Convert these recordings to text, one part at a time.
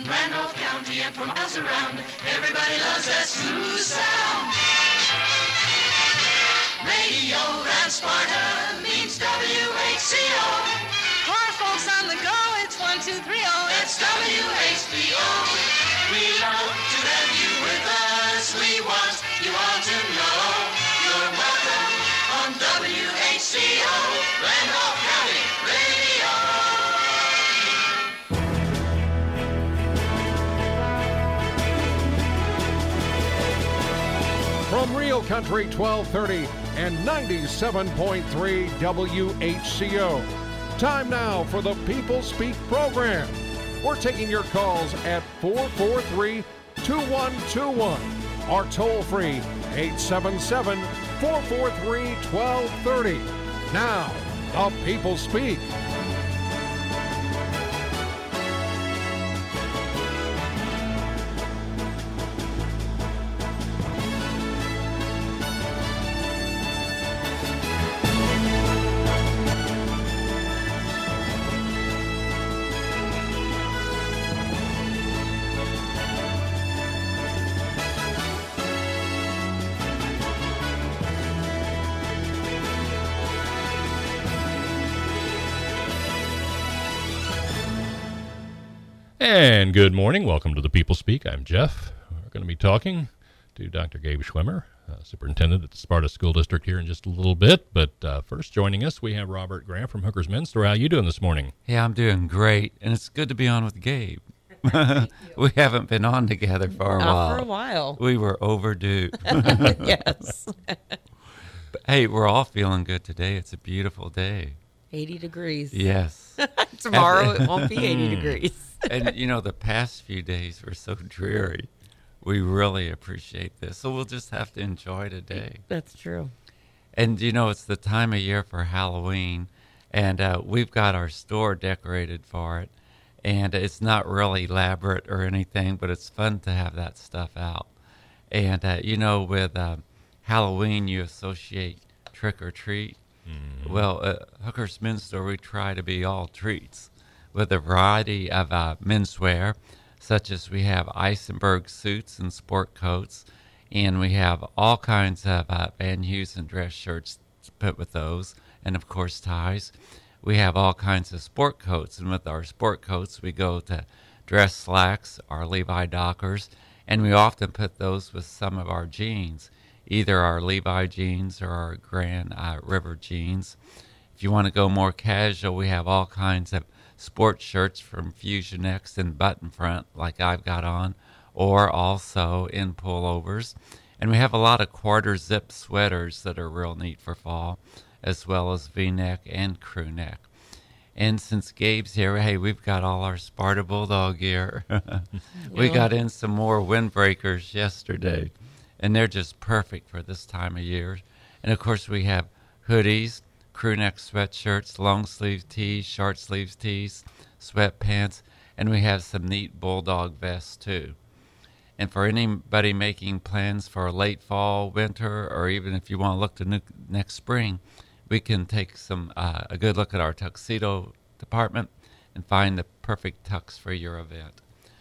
Randolph County and for miles around. Everybody loves that smooth sound. Radio and Sparta means WHCO. For folks on the go, it's 1230. It's WHBO. We love to have you with us. We want you all to know you're welcome on WHCO, Randolph County Radio. From Real Country 1230 and 97.3 WHCO. Time now for the People Speak program. We're taking your calls at 443-2121 or toll free 877-443-1230. Now, the People Speak. And good morning. Welcome to the People Speak. I'm Jeff. We're going to be talking to Dr. Gabe Schwimmer, superintendent at the Sparta School District here in just a little bit. But first joining us, we have Robert Graham from Hooker's Men's Store. How you doing this morning? Yeah, I'm doing great. And it's good to be on with Gabe. We haven't been on together for a while. For a while. We were overdue. Yes. But, hey, we're all feeling good today. It's a beautiful day. 80 degrees. Yes. Tomorrow it won't be 80 degrees. And, you know, the past few days were so dreary. We really appreciate this. So we'll just have to enjoy today. That's true. And, you know, it's the time of year for Halloween. And we've got our store decorated for it. And it's not really elaborate or anything, but it's fun to have that stuff out. And, you know, with Halloween, you associate trick or treat. Mm-hmm. Well, at Hooker's Men's Store, we try to be all treats with a variety of menswear, such as we have Eisenberg suits and sport coats, and we have all kinds of Van Heusen dress shirts put with those, and of course ties. We have all kinds of sport coats, and with our sport coats, we go to dress slacks, our Levi Dockers, and we often put those with some of our jeans, either our Levi jeans or our Grand River jeans. If you want to go more casual, we have all kinds of sports shirts from Fusion X in button front, like I've got on, or also in pullovers. And we have a lot of quarter zip sweaters that are real neat for fall, as well as V-neck and crew neck. And since Gabe's here, hey, we've got all our Sparta Bulldog gear. We got in some more windbreakers yesterday, and they're just perfect for this time of year. And, of course, we have hoodies, crew neck sweatshirts, long sleeve tees, short sleeves tees, sweatpants, and we have some neat Bulldog vests, too. And for anybody making plans for a late fall, winter, or even if you want to look to next spring, we can take a good look at our tuxedo department and find the perfect tux for your event.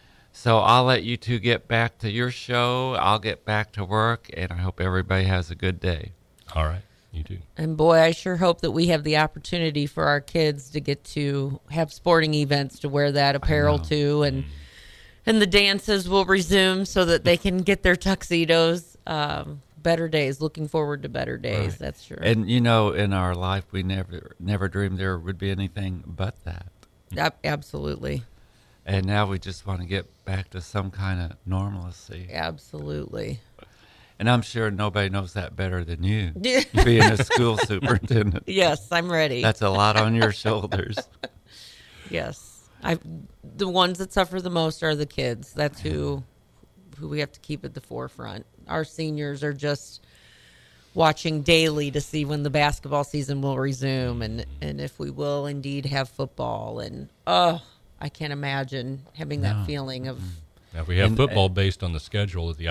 So I'll let you two get back to your show. I'll get back to work, and I hope everybody has a good day. All right. You too. And boy, I sure hope that we have the opportunity for our kids to get to have sporting events to wear that apparel to, and the dances will resume so that they can get their tuxedos. Better days. Looking forward to better days. Right. That's true. And you know, in our life, we never dreamed there would be anything but that. Absolutely. And now we just want to get back to some kind of normalcy. Absolutely. And I'm sure nobody knows that better than you, being a school superintendent. Yes, I'm ready. That's a lot on your shoulders. Yes. The ones that suffer the most are the kids. That's who we have to keep at the forefront. Our seniors are just watching daily to see when the basketball season will resume and if we will indeed have football. And, I can't imagine having that feeling of... Now, if we have football based on the schedule that the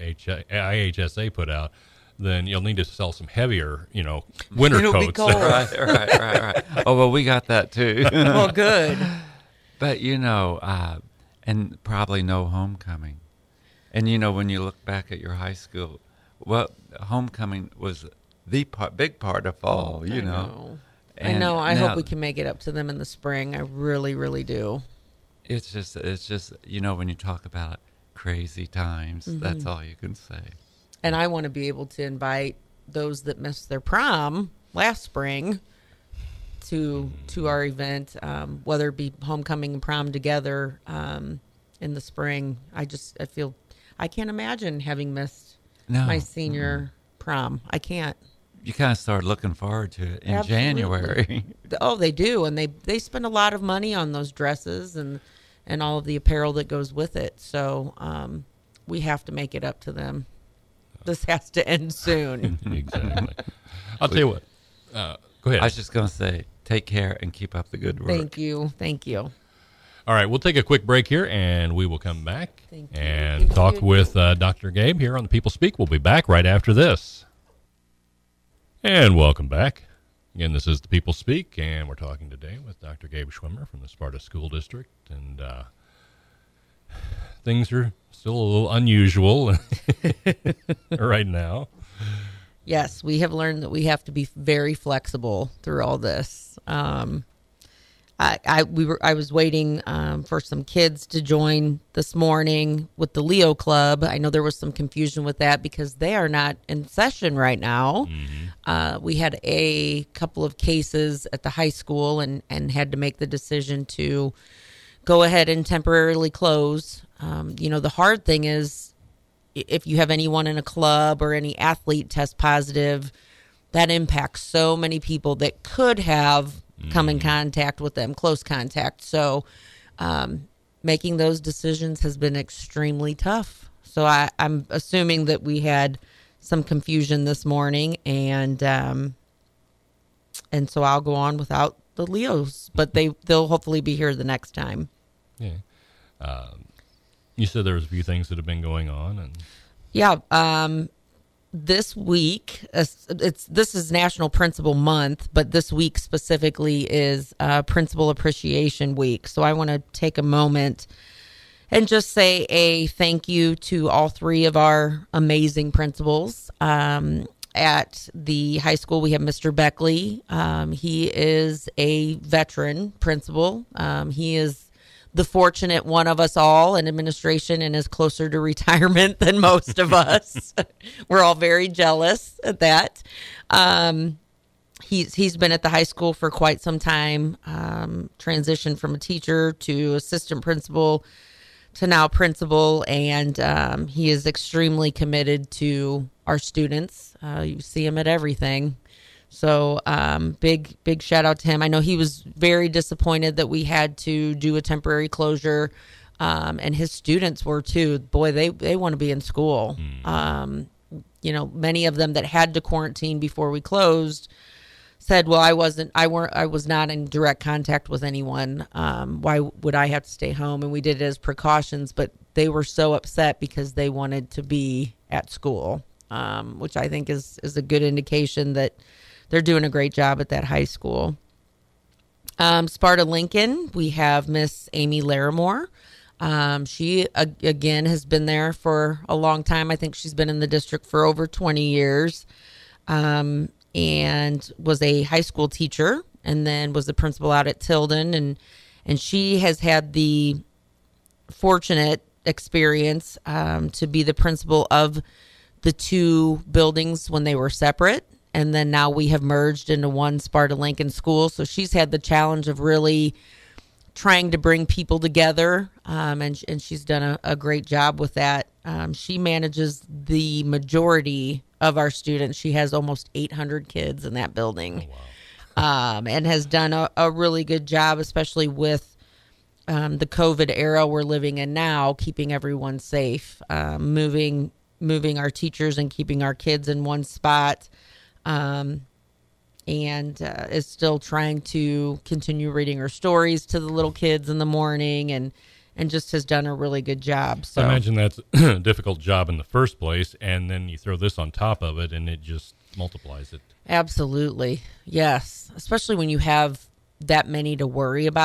IHSA put out, then you'll need to sell some heavier, winter It'll coats. Be cold. Right. Oh, well, we got that too. Well, good. But, and probably no homecoming. And, you know, when you look back at your high school, well, homecoming was the big part of fall, you know. I know. I now, hope we can make it up to them in the spring. I really, really do. It's just, you know, when you talk about crazy times, that's all you can say. And I want to be able to invite those that missed their prom last spring to our event, whether it be homecoming and prom together in the spring. I feel I can't imagine having missed my senior prom. I can't. You kind of start looking forward to it in January. Oh, they do, and they spend a lot of money on those dresses and all of the apparel that goes with it. So we have to make it up to them. This has to end soon. Exactly. I'll tell you what. Go ahead. I was just going to say, take care and keep up the good work. Thank you. Thank you. All right, we'll take a quick break here, and we will come back Thank you. and Thank talk you. with Dr. Gabe here on the People Speak. We'll be back right after this. And welcome back. Again, this is the People Speak, and we're talking today with Dr. Gabe Schwimmer from the Sparta School District. And things are still a little unusual right now. Yes, we have learned that we have to be very flexible through all this. I was waiting for some kids to join this morning with the Leo Club. I know there was some confusion with that because they are not in session right now. We had a couple of cases at the high school and had to make the decision to go ahead and temporarily close. The hard thing is if you have anyone in a club or any athlete test positive, that impacts so many people that could have come in contact with them, close contact. So making those decisions has been extremely tough. So I'm assuming that we had some confusion this morning, and so I'll go on without the Leos, but they'll hopefully be here the next time. Yeah. You said there was a few things that have been going on, and this week, this is National Principal Month, but this week specifically is Principal Appreciation Week. So I want to take a moment and just say a thank you to all three of our amazing principals. At the high school, we have Mr. Beckley. He is a veteran principal. He is the fortunate one of us all in administration and is closer to retirement than most of us. We're all very jealous at that. He's been at the high school for quite some time, transitioned from a teacher to assistant principal to now principal, and he is extremely committed to our students. You see him at everything. So big shout out to him. I know he was very disappointed that we had to do a temporary closure, and his students were too. Boy, they want to be in school. Many of them that had to quarantine before we closed said, well, I was not in direct contact with anyone. Why would I have to stay home? And we did it as precautions, but they were so upset because they wanted to be at school, which I think is a good indication that they're doing a great job at that high school. Sparta Lincoln, we have Miss Amy Larimore. She, again, has been there for a long time. I think she's been in the district for over 20 years, and was a high school teacher, and then was the principal out at Tilden. And she has had the fortunate experience to be the principal of the two buildings when they were separate. And then now we have merged into one Sparta Lincoln school. So she's had the challenge of really trying to bring people together, and she's done a great job with that. She manages the majority of our students. She has almost 800 kids in that building. Oh, wow. And has done a really good job, especially with the COVID era we're living in now, keeping everyone safe, moving our teachers and keeping our kids in one spot. And is still trying to continue reading her stories to the little kids in the morning, and just has done a really good job. So I imagine that's a difficult job in the first place, and then you throw this on top of it, and it just multiplies it. Absolutely. Yes. Especially when you have that many to worry about.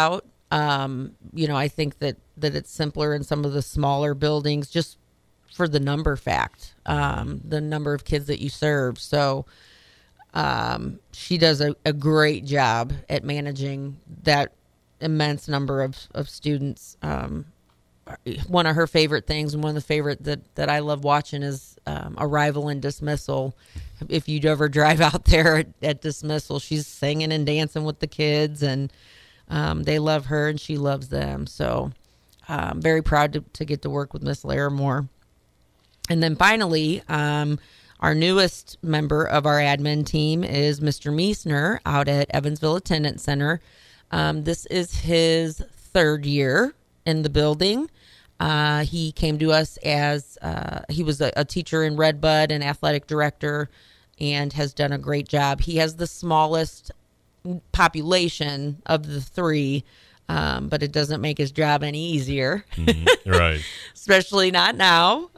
I think that it's simpler in some of the smaller buildings just for the number fact, the number of kids that you serve. So she does a great job at managing that immense number of students. One of her favorite things, and one of the favorite that I love watching, is arrival and dismissal. If you ever drive out there at dismissal, she's singing and dancing with the kids, and they love her and she loves them. So I'm very proud to get to work with Miss Larimore. And then finally, our newest member of our admin team is Mr. Meisner out at Evansville Attendance Center. This is his third year in the building. He came to us as he was a teacher in Redbud and athletic director, and has done a great job. He has the smallest population of the three, but it doesn't make his job any easier. Right. Especially not now.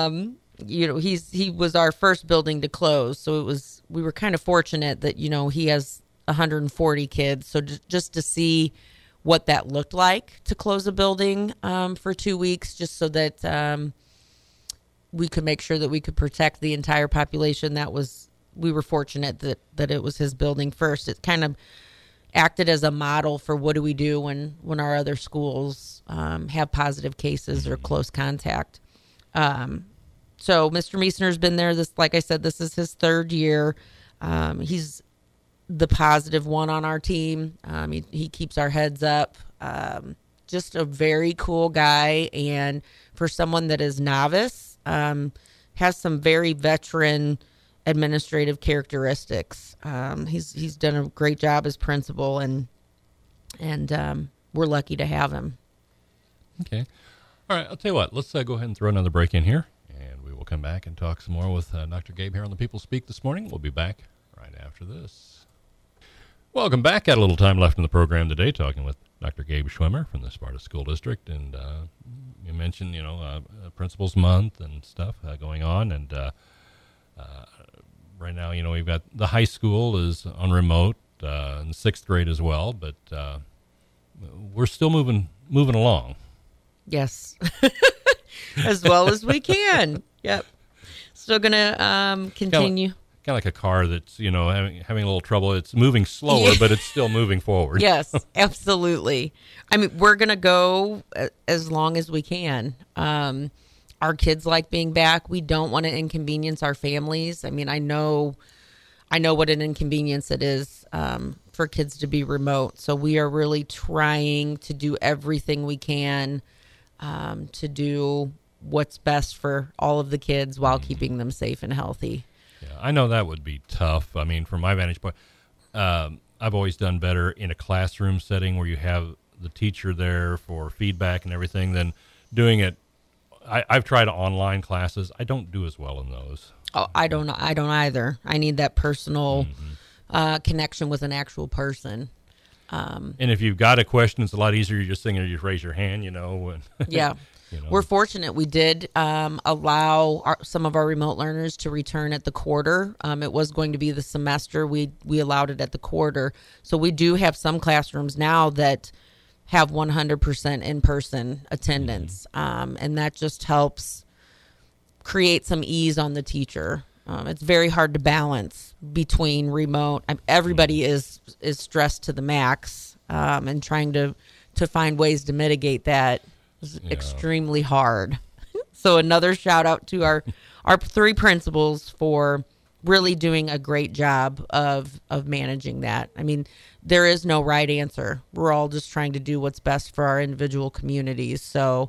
He was our first building to close, so we were kind of fortunate that he has 140 kids. So just to see what that looked like to close a building for 2 weeks, just so that we could make sure that we could protect the entire population. We were fortunate that it was his building first. It kind of acted as a model for what do we do when our other schools have positive cases or close contact. So Mr. Meisner's been there. Like I said, this is his third year. He's the positive one on our team. He keeps our heads up. Just a very cool guy, and for someone that is novice, has some very veteran administrative characteristics. He's done a great job as principal, and we're lucky to have him. Okay. All right, I'll tell you what. Let's go ahead and throw another break in here, and we will come back and talk some more with Dr. Gabe here on the People Speak this morning. We'll be back right after this. Welcome back. Got a little time left in the program today, talking with Dr. Gabe Schwimmer from the Sparta School District, and you mentioned, Principals Month and stuff going on, and right now, we've got the high school is on remote, and sixth grade as well, but we're still moving along. Yes, as well as we can. Yep, still gonna continue. Kind of like a car that's, having a little trouble. It's moving slower, but it's still moving forward. Yes, absolutely. I mean, we're going to go as long as we can. Our kids like being back. We don't want to inconvenience our families. I mean, I know what an inconvenience it is for kids to be remote. So we are really trying to do everything we can to do what's best for all of the kids while keeping them safe and healthy. Yeah, I know that would be tough. I mean, from my vantage point, I've always done better in a classroom setting where you have the teacher there for feedback and everything than doing it. I've tried online classes. I don't do as well in those. Oh, I don't either. I need that personal connection with an actual person. And if you've got a question, it's a lot easier. You're just sitting there, you just raise your hand, And, yeah. We're fortunate. We did allow some of our remote learners to return at the quarter. It was going to be the semester. We allowed it at the quarter. So we do have some classrooms now that have 100% in-person attendance. And that just helps create some ease on the teacher. It's very hard to balance between remote. Everybody is stressed to the max, and trying to find ways to mitigate that is extremely hard. So another shout out to our three principals for really doing a great job of managing that. I mean, there is no right answer. We're all just trying to do what's best for our individual communities. So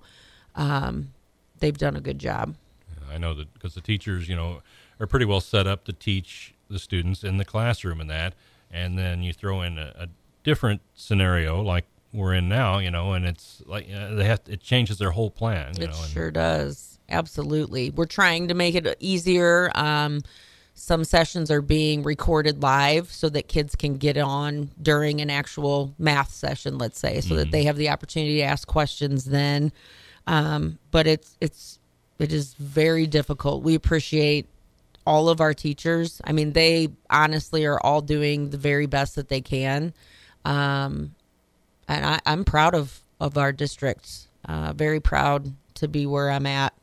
they've done a good job. I know that because the teachers, are pretty well set up to teach the students in the classroom and that, and then you throw in a different scenario like we're in now, and it's like it changes their whole plan. It sure does. Absolutely. We're trying to make it easier. Some sessions are being recorded live so that kids can get on during an actual math session, let's say, so that they have the opportunity to ask questions then. But it is very difficult. We appreciate all of our teachers. I mean, they honestly are all doing the very best that they can. and I'm proud of our district. Very proud to be where I'm at.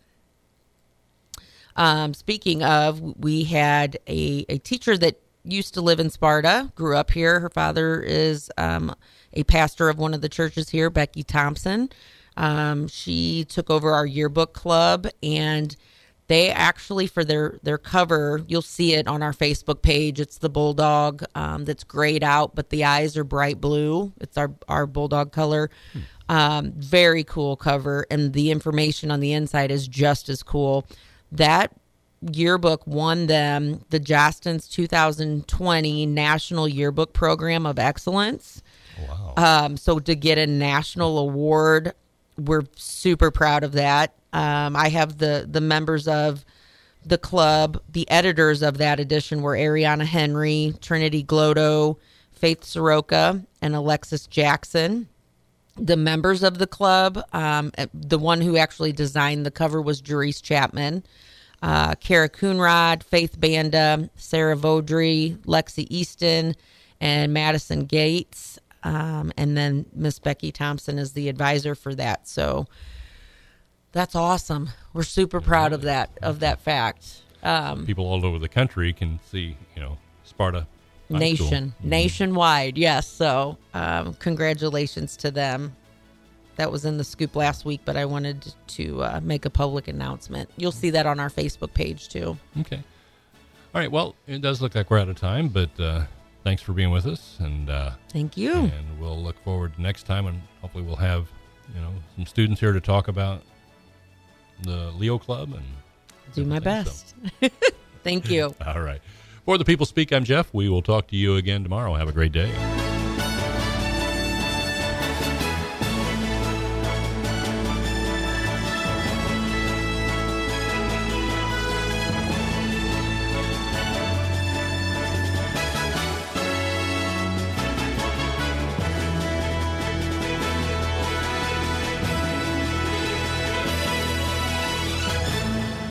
Speaking of, we had a teacher that used to live in Sparta, grew up here. Her father is a pastor of one of the churches here, Becky Thompson. She took over our yearbook club, and they actually, for their cover, you'll see it on our Facebook page. It's the bulldog that's grayed out, but the eyes are bright blue. It's our bulldog color. Very cool cover, and the information on the inside is just as cool. That yearbook won them the Jostens 2020 National Yearbook Program of Excellence. Wow. So to get a national award, we're super proud of that. I have the members of the club. The editors of that edition were Ariana Henry, Trinity Glotto, Faith Soroka, and Alexis Jackson. The members of the club, the one who actually designed the cover was Jerice Chapman, Kara Coonrod, Faith Banda, Sarah Vaudry, Lexi Easton, and Madison Gates. And then Miss Becky Thompson is the advisor for that. So that's awesome. We're super proud of that fact. People all over the country can see, Sparta High School. Nationwide, yes. So congratulations to them. That was in the scoop last week, but I wanted to make a public announcement. You'll see that on our Facebook page too. Okay. All right. Well, it does look like we're out of time, but thanks for being with us, and thank you. And we'll look forward to next time, and hopefully we'll have some students here to talk about the Leo Club and do my best. So. Thank you. All right. For the People Speak, I'm Jeff. We will talk to you again tomorrow. Have a great day.